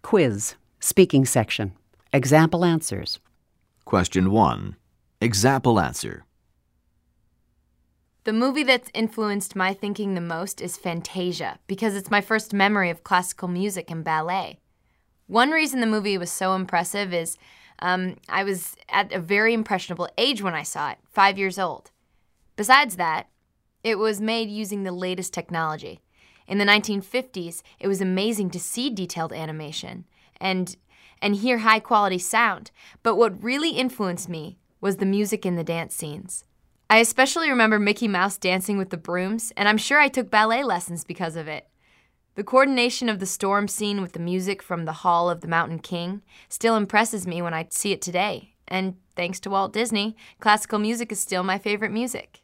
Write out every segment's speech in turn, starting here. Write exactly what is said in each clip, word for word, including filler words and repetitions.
Quiz. Speaking section. Example answers. Question one. Example answer. The movie that's influenced my thinking the most is Fantasia, because it's my first memory of classical music and ballet. One reason the movie was so impressive is um, I was at a very impressionable age when I saw it, five years old. Besides that, it was made using the latest technology. In the nineteen fifties, it was amazing to see detailed animation and and hear high-quality sound, but what really influenced me was the music in the dance scenes. I especially remember Mickey Mouse dancing with the brooms, and I'm sure I took ballet lessons because of it. The coordination of the storm scene with the music from the Hall of the Mountain King still impresses me when I see it today, and thanks to Walt Disney, classical music is still my favorite music.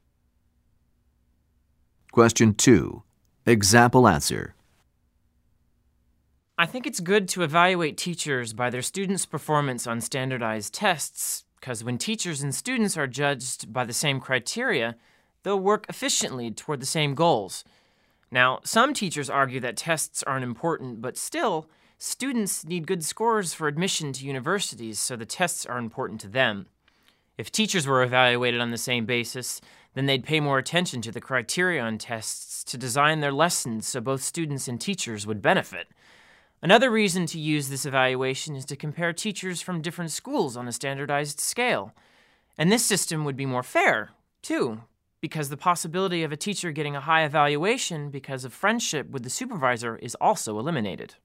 Question two. Example answer. I think it's good to evaluate teachers by their students' performance on standardized tests, because when teachers and students are judged by the same criteria, they'll work efficiently toward the same goals. Now, some teachers argue that tests aren't important, but still, students need good scores for admission to universities, so the tests are important to them. If teachers were evaluated on the same basis, then they'd pay more attention to the criteria on tests to design their lessons so both students and teachers would benefit. Another reason to use this evaluation is to compare teachers from different schools on a standardized scale. And this system would be more fair, too, because the possibility of a teacher getting a high evaluation because of friendship with the supervisor is also eliminated.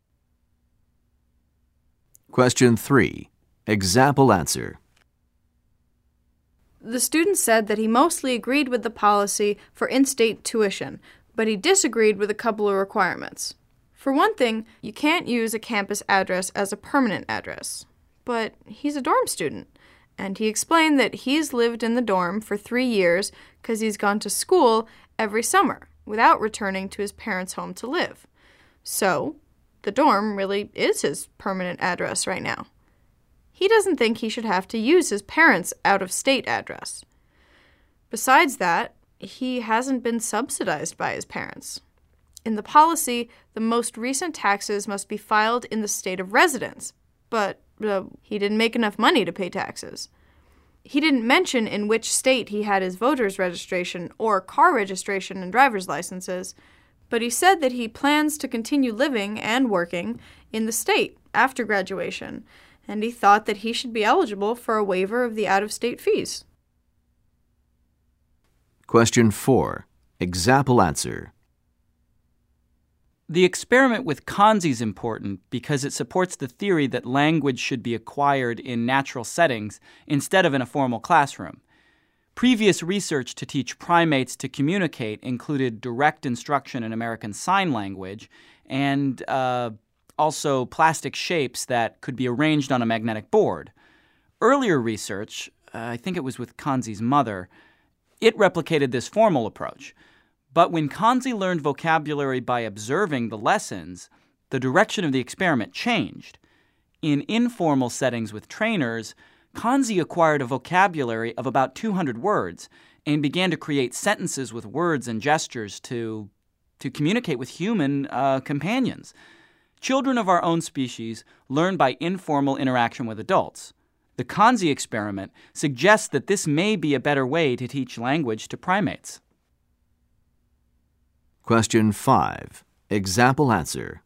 Question three. Example answer. The student said that he mostly agreed with the policy for in-state tuition, but he disagreed with a couple of requirements. For one thing, you can't use a campus address as a permanent address. But he's a dorm student, and he explained that he's lived in the dorm for three years because he's gone to school every summer without returning to his parents' home to live. So, the dorm really is his permanent address right now. He doesn't think he should have to use his parents' out-of-state address. Besides that, he hasn't been subsidized by his parents. In the policy, the most recent taxes must be filed in the state of residence, but uh, he didn't make enough money to pay taxes. He didn't mention in which state he had his voter's registration or car registration and driver's licenses, but he said that he plans to continue living and working in the state after graduation, and he thought that he should be eligible for a waiver of the out-of-state fees. Question four. Example answer. The experiment with kanji is important because it supports the theory that language should be acquired in natural settings instead of in a formal classroom. Previous research to teach primates to communicate included direct instruction in American Sign Language and uh, also plastic shapes that could be arranged on a magnetic board. Earlier research, uh, I think it was with Kanzi's mother, it replicated this formal approach. But when Kanzi learned vocabulary by observing the lessons, the direction of the experiment changed. In informal settings with trainers, Kanzi acquired a vocabulary of about two hundred words and began to create sentences with words and gestures to, to communicate with human uh, companions. Children of our own species learn by informal interaction with adults. The Kanzi experiment suggests that this may be a better way to teach language to primates. Question five. Example answer.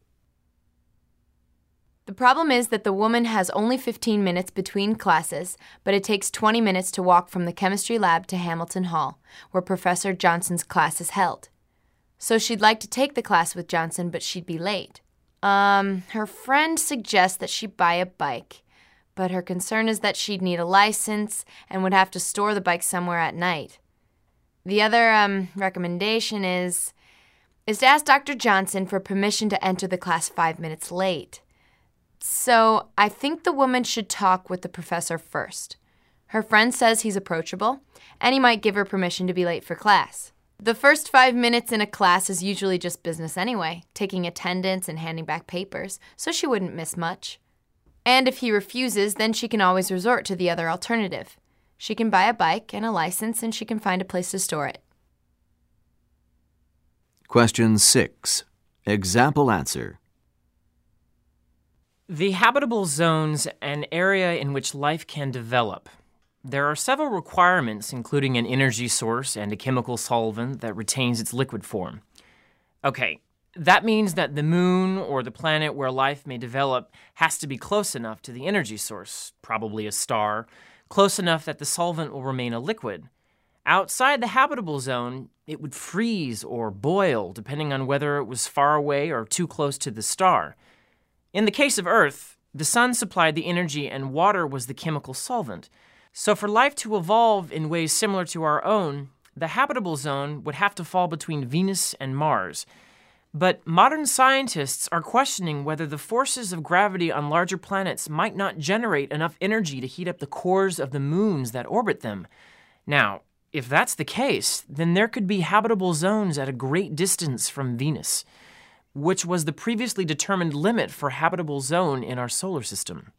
The problem is that the woman has only fifteen minutes between classes, but it takes twenty minutes to walk from the chemistry lab to Hamilton Hall, where Professor Johnson's class is held. So she'd like to take the class with Johnson, but she'd be late. Um, her friend suggests that she buy a bike, but her concern is that she'd need a license and would have to store the bike somewhere at night. The other um, recommendation is... is to ask Doctor Johnson for permission to enter the class five minutes late. So I think the woman should talk with the professor first. Her friend says he's approachable, and he might give her permission to be late for class. The first five minutes in a class is usually just business anyway, taking attendance and handing back papers, so she wouldn't miss much. And if he refuses, then she can always resort to the other alternative. She can buy a bike and a license, and she can find a place to store it. Question six. Example answer. The habitable zone's an area in which life can develop. There are several requirements, including an energy source and a chemical solvent that retains its liquid form. Okay, that means that the moon or the planet where life may develop has to be close enough to the energy source, probably a star, close enough that the solvent will remain a liquid. Outside the habitable zone, it would freeze or boil, depending on whether it was far away or too close to the star. In the case of Earth, the sun supplied the energy and water was the chemical solvent. So for life to evolve in ways similar to our own, the habitable zone would have to fall between Venus and Mars. But modern scientists are questioning whether the forces of gravity on larger planets might not generate enough energy to heat up the cores of the moons that orbit them. Now, if that's the case, then there could be habitable zones at a great distance from Venus, which was the previously determined limit for habitable zone in our solar system.